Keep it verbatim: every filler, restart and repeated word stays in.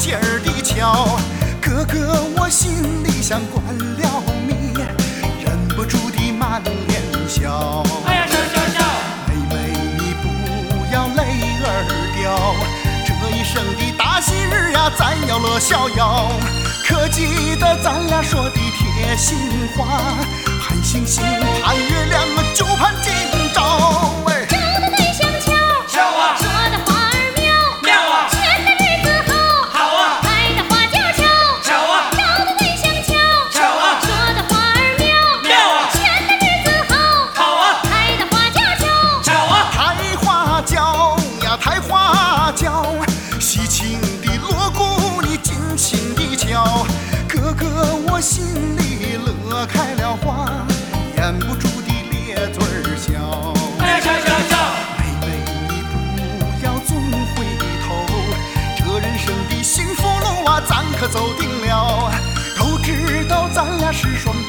尖儿的桥。哥哥，我心里像灌了迷，忍不住的满脸笑。 哎呀，笑笑笑！ 妹妹，你不要泪儿掉，这一生的大喜日呀，咱要乐逍遥。可记得咱俩说的贴心话，盼星星盼月亮，就盼今朝。哎， 找的对象巧， 巧啊！ 说的话儿妙， 妙啊！ 牵的日子好， 好啊！ 拍的花就巧， 巧啊！ 找的对象巧， 巧啊！ 说的话儿妙， 妙啊！ 牵的日子好， 好啊！ 拍的花就巧， 巧啊！ 抬花轿呀，抬花轿，喜庆的锣鼓你尽情地敲。哥哥，我心里乐开了花，掩不住的咧嘴儿笑。 哎呀，笑笑笑！ 妹妹，你不要总回头，这人生的幸福路啊，咱可走定了。都知道咱俩是双